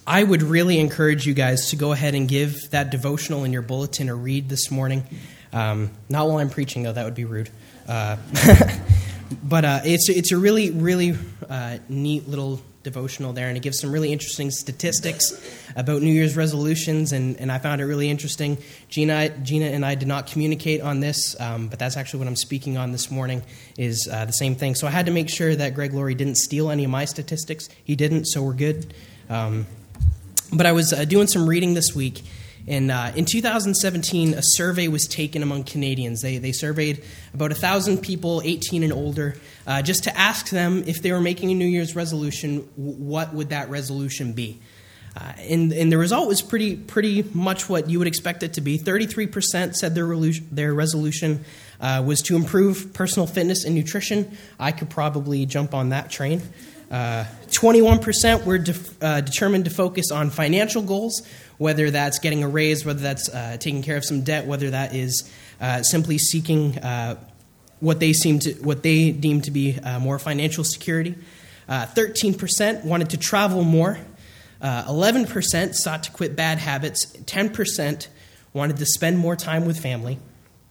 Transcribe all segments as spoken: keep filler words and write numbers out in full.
I would really encourage you guys to go ahead and give that devotional in your bulletin a read this morning. Um, not while I'm preaching, though. That would be rude. Uh, but uh, it's it's a really, really uh, neat little devotional there, and it gives some really interesting statistics about New Year's resolutions, and, and I found it really interesting. Gina, Gina and I did not communicate on this, um, but that's actually what I'm speaking on this morning, is uh, the same thing. So I had to make sure that Greg Laurie didn't steal any of my statistics. He didn't, so we're good. Um, but I was uh, doing some reading this week, and uh, in two thousand seventeen, a survey was taken among Canadians. They they surveyed about one thousand people, eighteen and older, uh, just to ask them if they were making a New Year's resolution, what would that resolution be? Uh, and, and the result was pretty pretty much what you would expect it to be. thirty-three percent said their, relu- their resolution uh, was to improve personal fitness and nutrition. I could probably jump on that train. Uh, twenty-one percent were de- uh, determined to focus on financial goals, whether that's getting a raise, whether that's uh, taking care of some debt, whether that is uh, simply seeking uh, what they seem to what they deem to be uh, more financial security. Uh, thirteen percent wanted to travel more. Uh, eleven percent sought to quit bad habits. ten percent wanted to spend more time with family.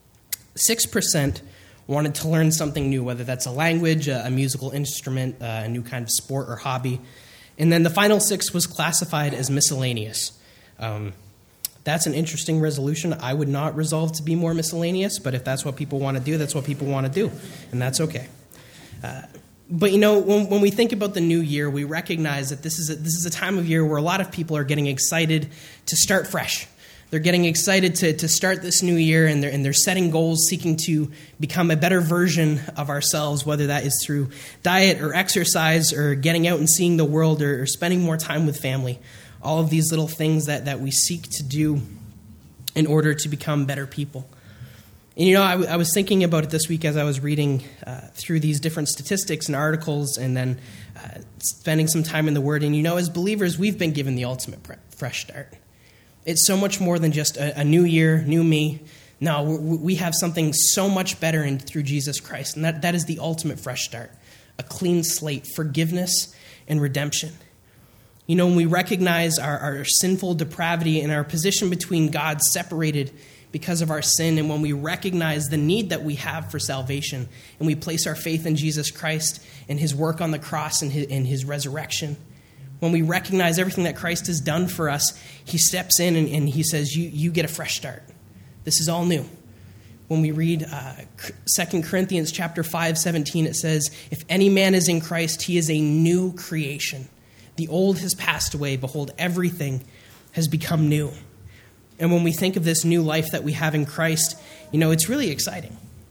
six percent wanted to learn something new, whether that's a language, a, a musical instrument, uh, a new kind of sport or hobby. And then the final six was classified as miscellaneous. Um, that's an interesting resolution. I would not resolve to be more miscellaneous, but if that's what people want to do, that's what people want to do, and that's okay. Uh, but, you know, when, when we think about the new year, we recognize that this is a, this is a time of year where a lot of people are getting excited to start fresh. They're getting excited to, to start this new year, and they're, and they're setting goals, seeking to become a better version of ourselves, whether that is through diet or exercise or getting out and seeing the world or, or spending more time with family. All of these little things that, that we seek to do in order to become better people. And, you know, I, w- I was thinking about it this week as I was reading uh, through these different statistics and articles and then uh, spending some time in the Word. And, you know, as believers, we've been given the ultimate pre- fresh start. It's so much more than just a, a new year, new me. No, we have something so much better in, through Jesus Christ, and that, that is the ultimate fresh start, a clean slate, forgiveness, and redemption. You know, when we recognize our, our sinful depravity and our position between God separated because of our sin, and when we recognize the need that we have for salvation, and we place our faith in Jesus Christ and his work on the cross and his, and his resurrection, when we recognize everything that Christ has done for us, he steps in and, and he says, you, you get a fresh start. This is all new. When we read uh, Second Corinthians chapter five, seventeen, it says, if any man is in Christ, he is a new creation. The old has passed away. Behold, everything has become new. And when we think of this new life that we have in Christ, you know, it's really exciting.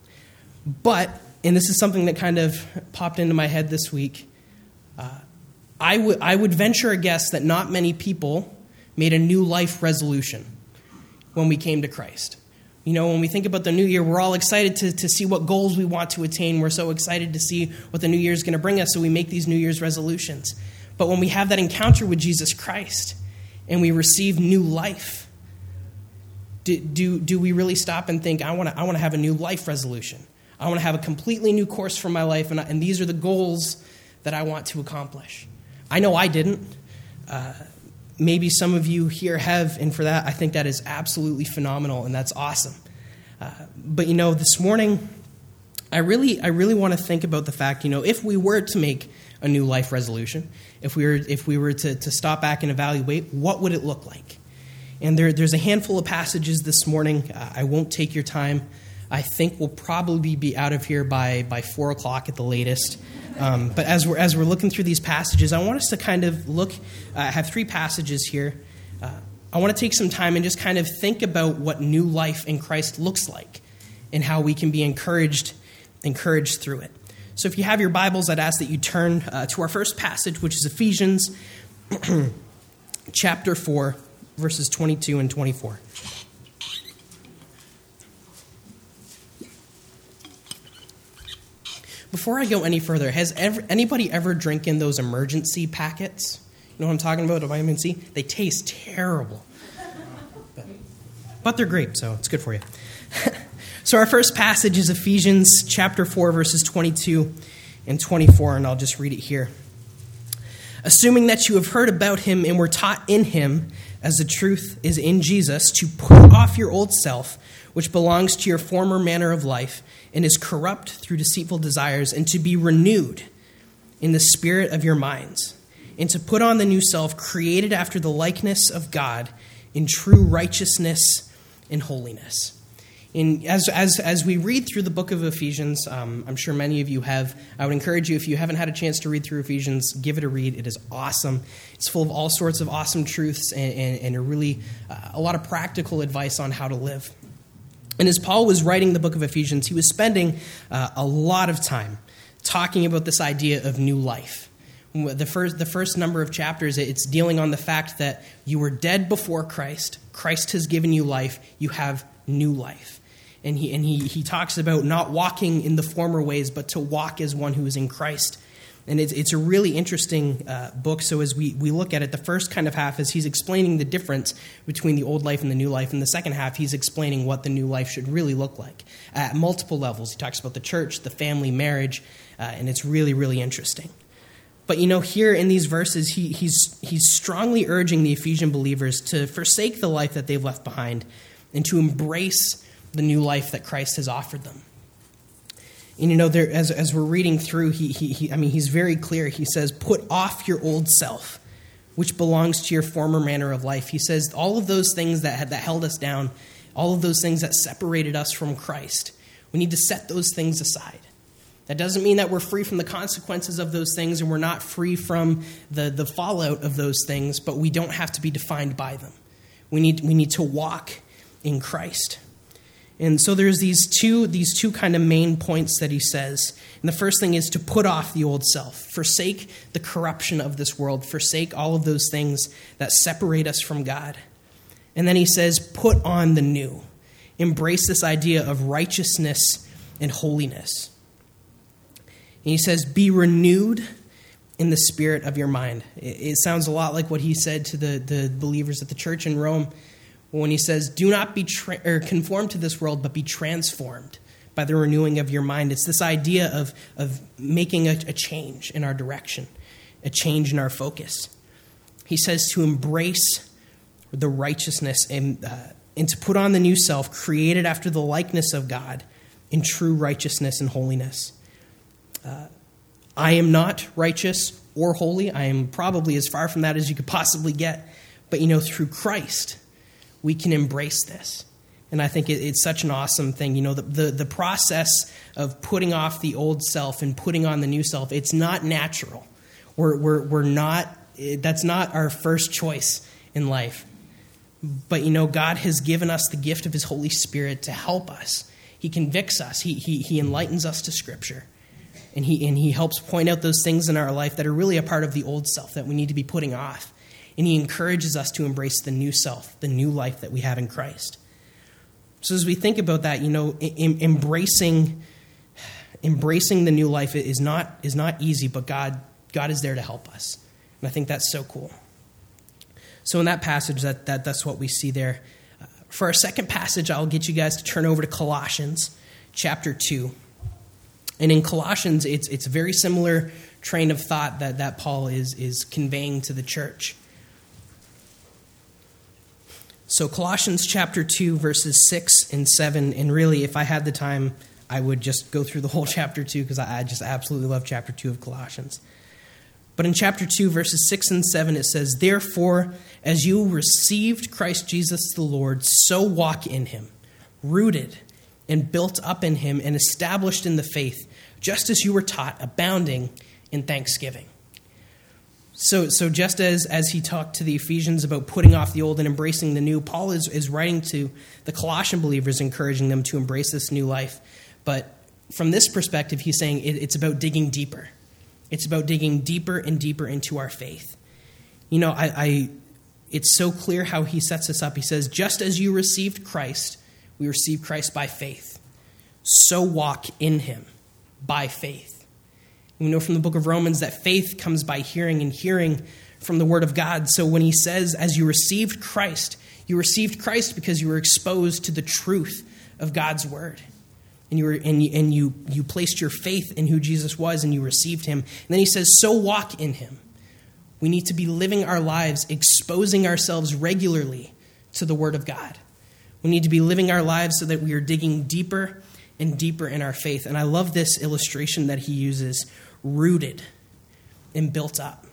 But, and this is something that kind of popped into my head this week, uh, I would I would venture a guess that not many people made a new life resolution when we came to Christ. You know, when we think about the new year, we're all excited to, to see what goals we want to attain. We're so excited to see what the new year is going to bring us, so we make these New Year's resolutions. But when we have that encounter with Jesus Christ and we receive new life, do do, do we really stop and think, I want to I want to have a new life resolution. I want to have a completely new course for my life, and, I, and these are the goals that I want to accomplish. I know I didn't. Uh, maybe some of you here have, and for that, I think that is absolutely phenomenal, and that's awesome. Uh, but, you know, this morning, I really I really want to think about the fact, you know, if we were to make a new life resolution, if we were if we were to, to stop back and evaluate, what would it look like? And there there's a handful of passages this morning. Uh, I won't take your time. I think we'll probably be out of here by, by four o'clock at the latest. Um, but as we're as we're looking through these passages, I want us to kind of look. Uh, I have three passages here. Uh, I want to take some time and just kind of think about what new life in Christ looks like, and how we can be encouraged encouraged through it. So, if you have your Bibles, I'd ask that you turn uh, to our first passage, which is Ephesians chapter four, verses twenty-two and twenty-four. Before I go any further, has ever, anybody ever drinking those emergency packets? You know what I'm talking about, of vitamin C? They taste terrible. But, but they're great, so it's good for you. So our first passage is Ephesians chapter four, verses twenty-two and twenty-four, and I'll just read it here. assuming that you have heard about him and were taught in him, as the truth is in Jesus, to put off your old self, which belongs to your former manner of life and is corrupt through deceitful desires, and to be renewed in the spirit of your minds, and to put on the new self, created after the likeness of God in true righteousness and holiness. In, as, as, as we read through the book of Ephesians, um, I'm sure many of you have, I would encourage you, if you haven't had a chance to read through Ephesians, give it a read. It is awesome. It's full of all sorts of awesome truths and, and, and a really, uh, a lot of practical advice on how to live. And as Paul was writing the book of Ephesians, he was spending uh, a lot of time talking about this idea of new life. The first, the first number of chapters, it's dealing on the fact that you were dead before Christ. Christ has given you life. You have new life. And he and he he talks about not walking in the former ways, but to walk as one who is in Christ. And it's it's a really interesting uh, book. So as we, we look at it, the first kind of half is he's explaining the difference between the old life and the new life. And the second half, he's explaining what the new life should really look like at multiple levels. He talks about the church, the family, marriage, uh, and it's really, really interesting. But, you know, here in these verses, he, he's he's strongly urging the Ephesian believers to forsake the life that they've left behind and to embrace the new life that Christ has offered them. And, you know, there, as as we're reading through, he, he, he I mean, he's very clear. He says, put off your old self, which belongs to your former manner of life. He says all of those things that had, that held us down, all of those things that separated us from Christ, we need to set those things aside. That doesn't mean that we're free from the consequences of those things and we're not free from the, the fallout of those things, but we don't have to be defined by them. We need we need to walk in Christ. And so there's these two these two kind of main points that he says. And the first thing is to put off the old self, forsake the corruption of this world, forsake all of those things that separate us from God. And then he says, put on the new. Embrace this idea of righteousness and holiness. And he says, be renewed in the spirit of your mind. It sounds a lot like what he said to the, the believers at the church in Rome when he says, do not be tra- or conformed to this world, but be transformed by the renewing of your mind. It's this idea of, of making a, a change in our direction, a change in our focus. He says to embrace the righteousness and, uh, and to put on the new self, created after the likeness of God in true righteousness and holiness. Uh, I am not righteous or holy. I am probably as far from that as you could possibly get. But, you know, through Christ, we can embrace this. And I think it, it's such an awesome thing. You know, the, the, the process of putting off the old self and putting on the new self, it's not natural. We're, we're, we're not, that's not our first choice in life. But, you know, God has given us the gift of his Holy Spirit to help us. He convicts us. He, he, he enlightens us to Scripture. And he and he helps point out those things in our life that are really a part of the old self that we need to be putting off. And he encourages us to embrace the new self, the new life that we have in Christ. So as we think about that, you know, em- embracing embracing the new life is not is not easy, but God God is there to help us. And I think that's so cool. So in that passage, that, that that's what we see there. Uh, for our second passage, I'll get you guys to turn over to Colossians chapter two. And in Colossians, it's it's a very similar train of thought that, that Paul is, is conveying to the church. So Colossians chapter two, verses six and seven, and really, if I had the time, I would just go through the whole chapter two, because I, I just absolutely love chapter two of Colossians. But in chapter two, verses six and seven, it says, therefore, as you received Christ Jesus the Lord, so walk in him, rooted and built up in him and established in the faith, just as you were taught, abounding in thanksgiving. So so just as, as he talked to the Ephesians about putting off the old and embracing the new, Paul is, is writing to the Colossian believers, encouraging them to embrace this new life. But from this perspective, he's saying it, it's about digging deeper. It's about digging deeper and deeper into our faith. You know, I, I it's so clear how he sets this up. He says, just as you received Christ, we receive Christ by faith. So walk in him by faith. We know from the book of Romans that faith comes by hearing, and hearing from the word of God. So when he says, as you received Christ, you received Christ because you were exposed to the truth of God's word. And you were and you, and you you placed your faith in who Jesus was, and you received him. And then he says, so walk in him. We need to be living our lives, exposing ourselves regularly to the Word of God. We need to be living our lives so that we are digging deeper and deeper in our faith. And I love this illustration that he uses, rooted and built up.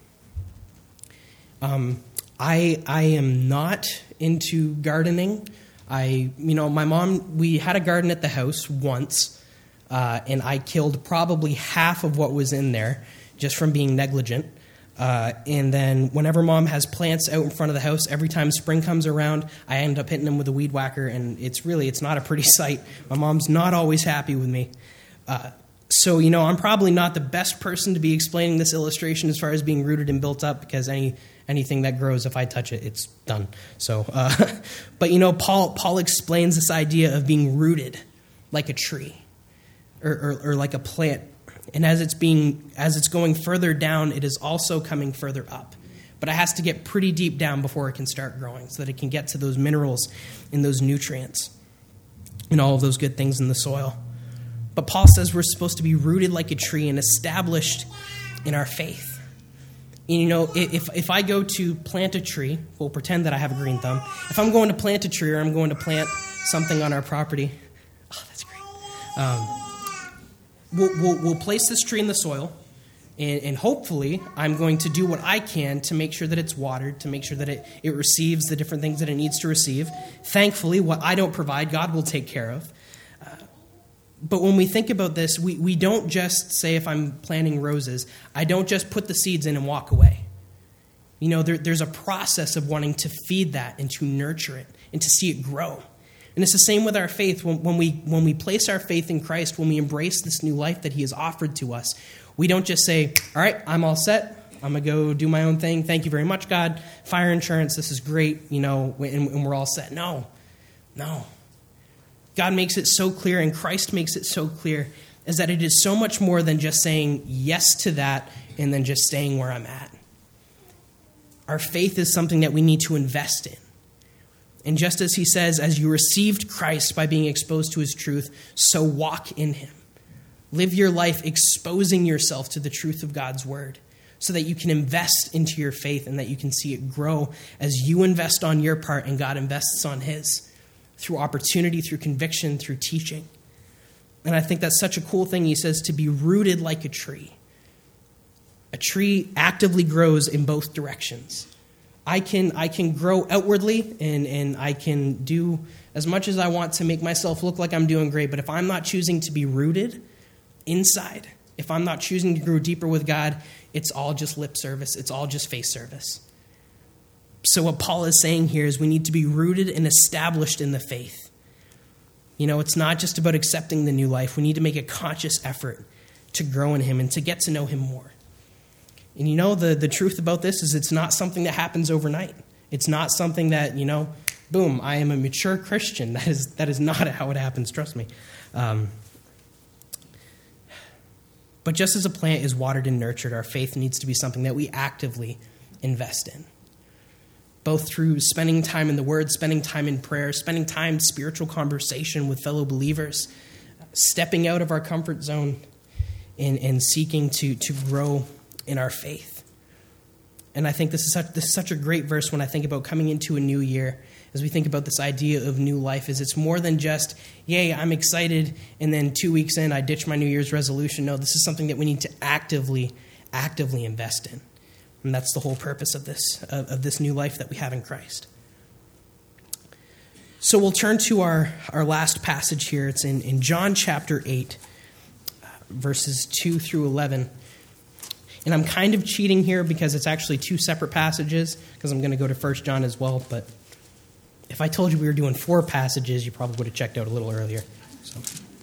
Um, I I am not into gardening. I, you know, my mom, we had a garden at the house once, uh, and I killed probably half of what was in there just from being negligent. Uh, and then whenever mom has plants out in front of the house, every time spring comes around, I end up hitting them with a weed whacker, and it's really, it's not a pretty sight. My mom's not always happy with me. Uh, so, you know, I'm probably not the best person to be explaining this illustration as far as being rooted and built up, because any anything that grows, if I touch it, it's done. So, uh, but, you know, Paul Paul explains this idea of being rooted like a tree or, or, or like a plant. And as it's being, as it's going further down, it is also coming further up. But it has to get pretty deep down before it can start growing, so that it can get to those minerals and those nutrients and all of those good things in the soil. But Paul says we're supposed to be rooted like a tree and established in our faith. And you know, if if I go to plant a tree, we'll pretend that I have a green thumb. If I'm going to plant a tree, or I'm going to plant something on our property, oh, that's great. Um, We'll, we'll, we'll place this tree in the soil, and, and hopefully I'm going to do what I can to make sure that it's watered, to make sure that it, it receives the different things that it needs to receive. Thankfully, what I don't provide, God will take care of. Uh, but when we think about this, we, we don't just say, if I'm planting roses, I don't just put the seeds in and walk away. You know, there, there's a process of wanting to feed that and to nurture it and to see it grow. And it's the same with our faith. When, when we when we place our faith in Christ, when we embrace this new life that he has offered to us, we don't just say, all right, I'm all set. I'm going to go do my own thing. Thank you very much, God. Fire insurance, this is great, you know, and, and we're all set. No, no. God makes it so clear, and Christ makes it so clear, is that it is so much more than just saying yes to that and then just staying where I'm at. Our faith is something that we need to invest in. And just as he says, as you received Christ by being exposed to his truth, so walk in him. Live your life exposing yourself to the truth of God's word, so that you can invest into your faith and that you can see it grow as you invest on your part and God invests on his, through opportunity, through conviction, through teaching. And I think that's such a cool thing. He says to be rooted like a tree. A tree actively grows in both directions. I can I can grow outwardly, and, and I can do as much as I want to make myself look like I'm doing great. But if I'm not choosing to be rooted inside, if I'm not choosing to grow deeper with God, it's all just lip service. It's all just face service. So what Paul is saying here is we need to be rooted and established in the faith. You know, it's not just about accepting the new life. We need to make a conscious effort to grow in him and to get to know him more. And you know, the, the truth about this is it's not something that happens overnight. It's not something that, you know, boom, I am a mature Christian. That is that is not how it happens, trust me. Um, but just as a plant is watered and nurtured, our faith needs to be something that we actively invest in. Both through spending time in the Word, spending time in prayer, spending time in spiritual conversation with fellow believers, stepping out of our comfort zone and, and seeking to, to grow in our faith. And I think this is such this is such a great verse when I think about coming into a new year, as we think about this idea of new life, is it's more than just, yay, I'm excited, and then two weeks in, I ditch my New Year's resolution. No, this is something that we need to actively, actively invest in. And that's the whole purpose of this, of, of this new life that we have in Christ. So we'll turn to our, our last passage here. It's in, in John chapter eight, verses two through eleven. And I'm kind of cheating here because it's actually two separate passages, because I'm going to go to First John as well. But if I told you we were doing four passages, you probably would have checked out a little earlier. So.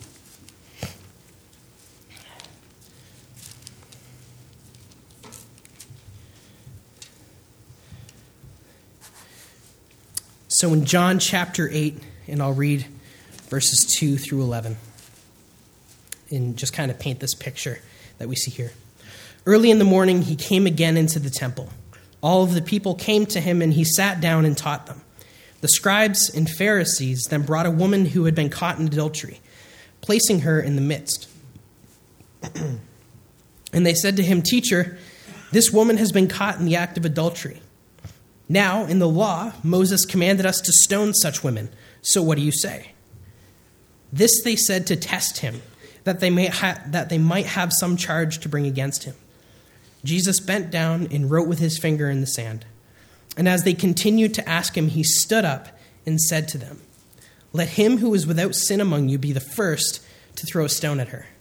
So in John chapter eight, and I'll read verses two through eleven, and just kind of paint this picture that we see here. Early in the morning, he came again into the temple. All of the people came to him, and he sat down and taught them. The scribes and Pharisees then brought a woman who had been caught in adultery, placing her in the midst. And they said to him, "Teacher, This woman has been caught in the act of adultery. Now, in the law, Moses commanded us to stone such women. So what do you say?" This they said to test him, that they may ha- that they might have some charge to bring against him. Jesus bent down and wrote with his finger in the sand. And as they continued to ask him, he stood up and said to them, "Let him who is without sin among you be the first to throw a stone at her."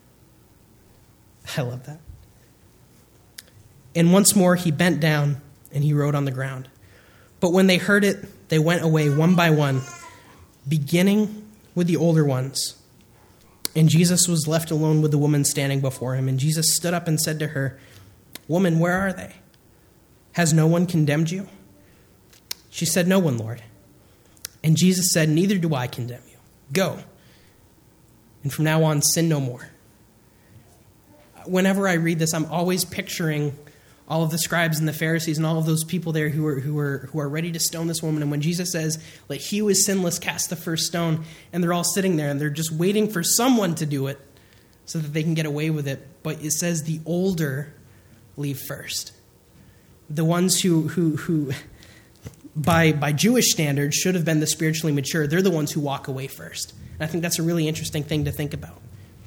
I love that. And once more he bent down and he wrote on the ground. But when they heard it, they went away one by one, beginning with the older ones. And Jesus was left alone with the woman standing before him. And Jesus stood up and said to her, "Woman, where are they? Has no one condemned you?" She said, "No one, Lord." And Jesus said, "Neither do I condemn you. Go. And from now on, sin no more." Whenever I read this, I'm always picturing all of the scribes and the Pharisees and all of those people there who are who are who are ready to stone this woman. And when Jesus says, "Let he who is sinless cast the first stone," and they're all sitting there and they're just waiting for someone to do it so that they can get away with it. But it says the older leave first. The ones who who who by by Jewish standards should have been the spiritually mature, they're the ones who walk away first. And I think that's a really interesting thing to think about.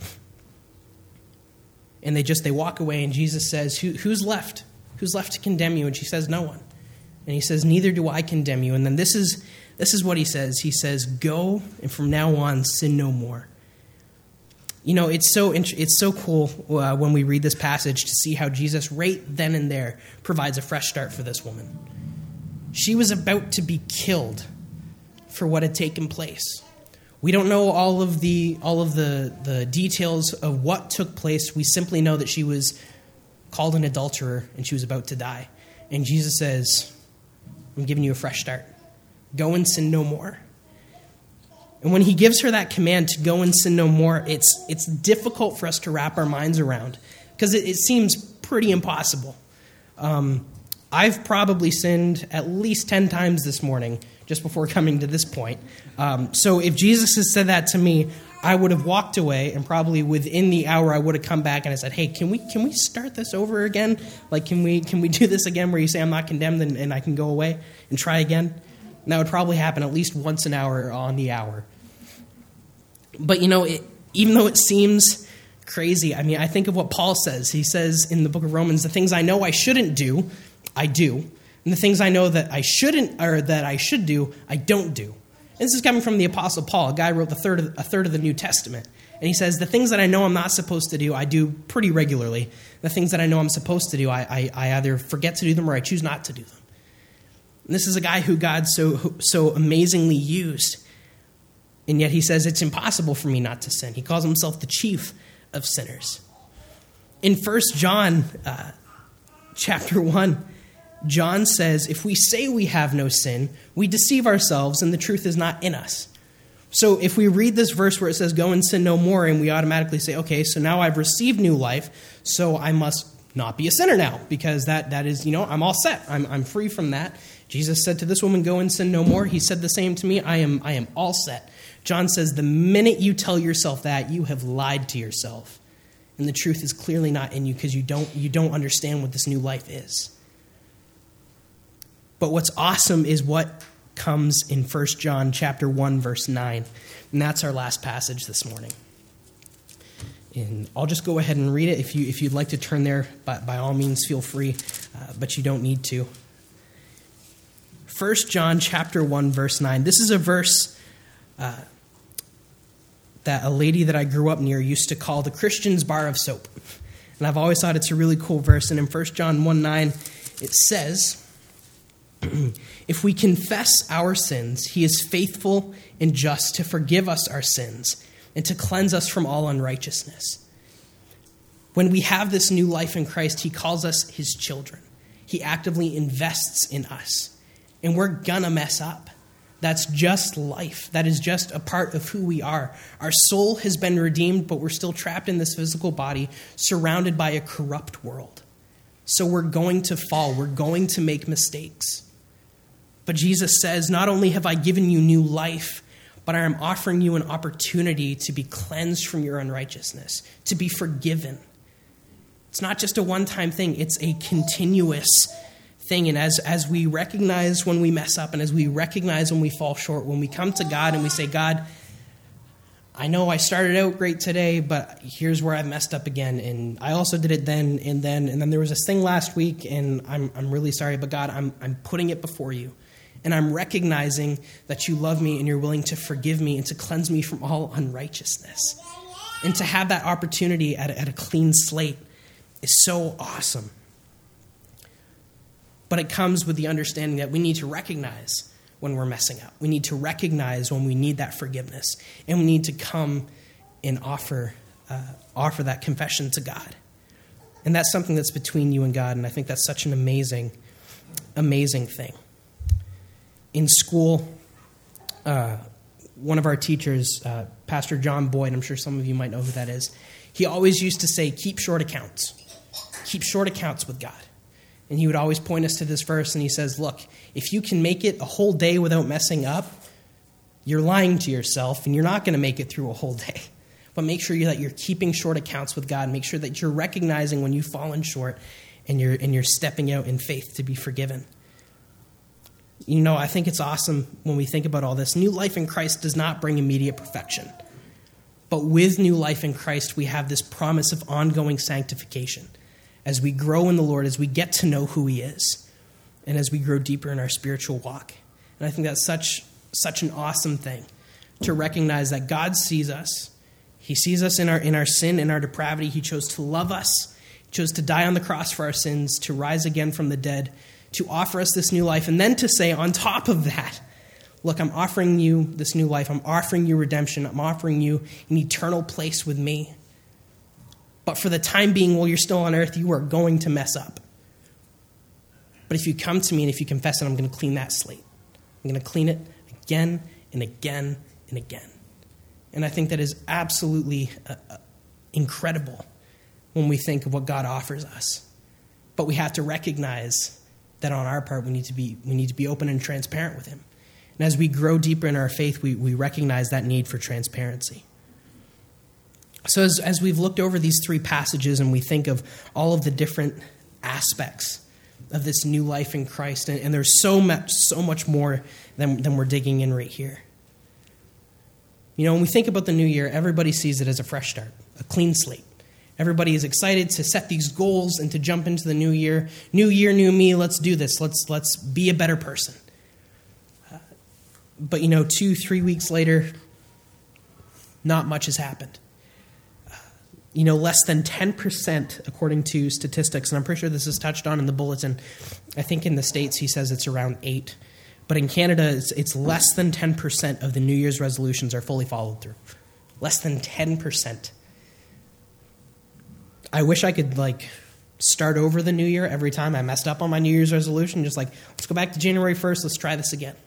And they just they walk away, and Jesus says, Who, who's left? Who's left to condemn you? And she says, "No one." And he says, "Neither do I condemn you." And then this is this is what he says. He says, "Go, and from now on, sin no more." You know, it's so it's so cool uh, when we read this passage to see how Jesus right then and there provides a fresh start for this woman. She was about to be killed for what had taken place. We don't know all of the all of the, the details of what took place. We simply know that she was called an adulterer and she was about to die. And Jesus says, "I'm giving you a fresh start. Go and sin no more." And when he gives her that command to go and sin no more, it's it's difficult for us to wrap our minds around because it, it seems pretty impossible. Um, I've probably sinned at least ten times this morning just before coming to this point. Um, so if Jesus had said that to me, I would have walked away, and probably within the hour I would have come back and I said, "Hey, can we can we start this over again? Like, can we can we do this again where you say I'm not condemned and, and I can go away and try again?" And that would probably happen at least once an hour on the hour. But, you know, it, even though it seems crazy, I mean, I think of what Paul says. He says in the book of Romans, "The things I know I shouldn't do, I do. And the things I know that I shouldn't, or that I should do, I don't do." And this is coming from the Apostle Paul, a guy who wrote the third of, a third of the New Testament. And he says, the things that I know I'm not supposed to do, I do pretty regularly. The things that I know I'm supposed to do, I, I, I either forget to do them or I choose not to do them. And this is a guy who God so so amazingly used. And yet he says, it's impossible for me not to sin. He calls himself the chief of sinners. In First John uh, chapter one, John says, if we say we have no sin, we deceive ourselves and the truth is not in us. So if we read this verse where it says, go and sin no more, and we automatically say, okay, so now I've received new life, so I must not be a sinner now, because that that is, you know, I'm all set. I'm I'm free from that. Jesus said to this woman, go and sin no more. He said the same to me. I am I am all set. John says, the minute you tell yourself that, you have lied to yourself. And the truth is clearly not in you because you don't you don't understand what this new life is. But what's awesome is what comes in First John chapter one, verse nine. And that's our last passage this morning. And I'll just go ahead and read it. If, you, if you'd like to turn there, by, by all means, feel free, uh, but you don't need to. First John chapter one, verse nine. This is a verse uh, that a lady that I grew up near used to call the Christian's bar of soap. And I've always thought it's a really cool verse. And in First John one nine, it says, if we confess our sins, he is faithful and just to forgive us our sins and to cleanse us from all unrighteousness. When we have this new life in Christ, he calls us his children. He actively invests in us. And we're gonna mess up. That's just life. That is just a part of who we are. Our soul has been redeemed, but we're still trapped in this physical body, surrounded by a corrupt world. So we're going to fall. We're going to make mistakes. But Jesus says, not only have I given you new life, but I am offering you an opportunity to be cleansed from your unrighteousness, to be forgiven. It's not just a one-time thing. It's a continuous thing. And as, as we recognize when we mess up and as we recognize when we fall short, when we come to God and we say, God, I know I started out great today, but here's where I messed up again. And I also did it then and then. And then there was this thing last week, and I'm I'm really sorry, but God, I'm I'm putting it before you. And I'm recognizing that you love me and you're willing to forgive me and to cleanse me from all unrighteousness. And to have that opportunity at a, at a clean slate is so awesome. But it comes with the understanding that we need to recognize when we're messing up. We need to recognize when we need that forgiveness. And we need to come and offer uh, offer that confession to God. And that's something that's between you and God. And I think that's such an amazing, amazing thing. In school, uh, one of our teachers, uh, Pastor John Boyd, I'm sure some of you might know who that is, he always used to say, keep short accounts. Keep short accounts with God. And he would always point us to this verse, and he says, look, if you can make it a whole day without messing up, you're lying to yourself, and you're not going to make it through a whole day. But make sure that you're keeping short accounts with God. Make sure that you're recognizing when you've fallen short, and you're, and you're stepping out in faith to be forgiven. You know, I think it's awesome when we think about all this. New life in Christ does not bring immediate perfection. But with new life in Christ, we have this promise of ongoing sanctification. As we grow in the Lord, as we get to know who he is, and as we grow deeper in our spiritual walk. And I think that's such such an awesome thing, to recognize that God sees us. He sees us in our in our sin, in our depravity. He chose to love us. He chose to die on the cross for our sins, to rise again from the dead, to offer us this new life, and then to say on top of that, look, I'm offering you this new life. I'm offering you redemption. I'm offering you an eternal place with me. But for the time being, while you're still on earth, you are going to mess up. But if you come to me and if you confess it, I'm going to clean that slate. I'm going to clean it again and again and again. And I think that is absolutely uh, uh, incredible when we think of what God offers us. But we have to recognize that on our part, we need to be we need to be open and transparent with him. And as we grow deeper in our faith, we, we recognize that need for transparency. So as, as we've looked over these three passages and we think of all of the different aspects of this new life in Christ, and, and there's so much, so much more than, than we're digging in right here. You know, when we think about the new year, everybody sees it as a fresh start, a clean slate. Everybody is excited to set these goals and to jump into the new year. New year, new me, let's do this. Let's, let's be a better person. Uh, but, you know, two, three weeks later, not much has happened. You know, less than ten percent, according to statistics, and I'm pretty sure this is touched on in the bulletin. I think in the States he says it's around eight. But in Canada, it's, it's less than ten percent of the New Year's resolutions are fully followed through. Less than ten percent. I wish I could, like, start over the new year every time I messed up on my New Year's resolution. Just like, let's go back to January first, let's try this again.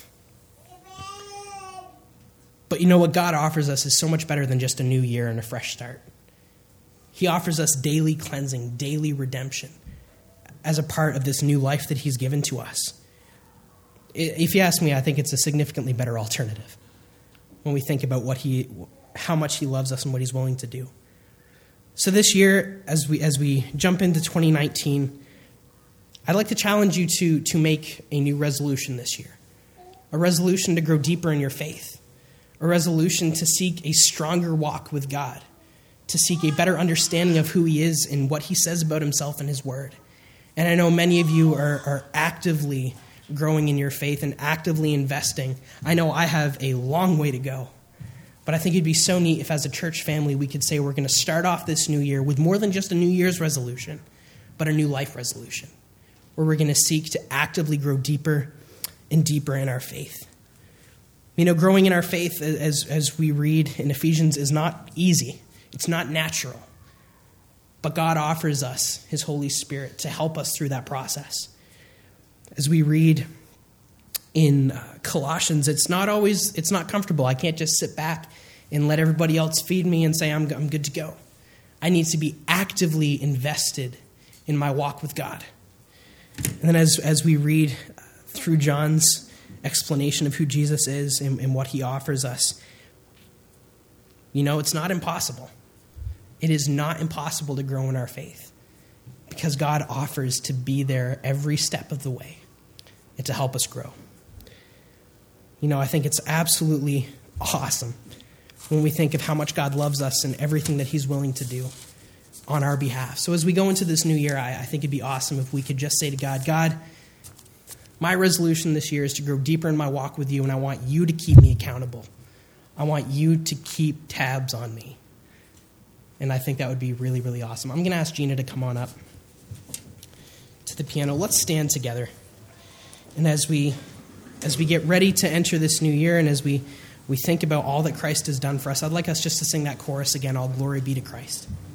But you know what God offers us is so much better than just a new year and a fresh start. He offers us daily cleansing, daily redemption as a part of this new life that he's given to us. If you ask me, I think it's a significantly better alternative when we think about what he, how much he loves us and what he's willing to do. So this year, as we as we jump into twenty nineteen, I'd like to challenge you to, to make a new resolution this year. A resolution to grow deeper in your faith. A resolution to seek a stronger walk with God. To seek a better understanding of who he is and what he says about himself in his word. And I know many of you are, are actively growing in your faith and actively investing. I know I have a long way to go. But I think it'd be so neat if as a church family we could say we're going to start off this new year with more than just a New Year's resolution, but a new life resolution. Where we're going to seek to actively grow deeper and deeper in our faith. You know, growing in our faith, as, as we read in Ephesians, is not easy. It's not natural. But God offers us his Holy Spirit to help us through that process. As we read in uh, Colossians, it's not always, it's not comfortable. I can't just sit back and let everybody else feed me and say I'm, I'm good to go. I need to be actively invested in my walk with God. And then as, as we read through John's explanation of who Jesus is and, and what he offers us, you know, it's not impossible. It is not impossible to grow in our faith. because God offers to be there every step of the way and to help us grow. You know, I think it's absolutely awesome when we think of how much God loves us and everything that he's willing to do on our behalf. So as we go into this new year, I, I think it'd be awesome if we could just say to God, God, my resolution this year is to grow deeper in my walk with you, and I want you to keep me accountable. I want you to keep tabs on me. And I think that would be really, really awesome. I'm going to ask Gina to come on up to the piano. Let's stand together. And as we as we get ready to enter this new year, and as we, we think about all that Christ has done for us, I'd like us just to sing that chorus again, All Glory Be to Christ.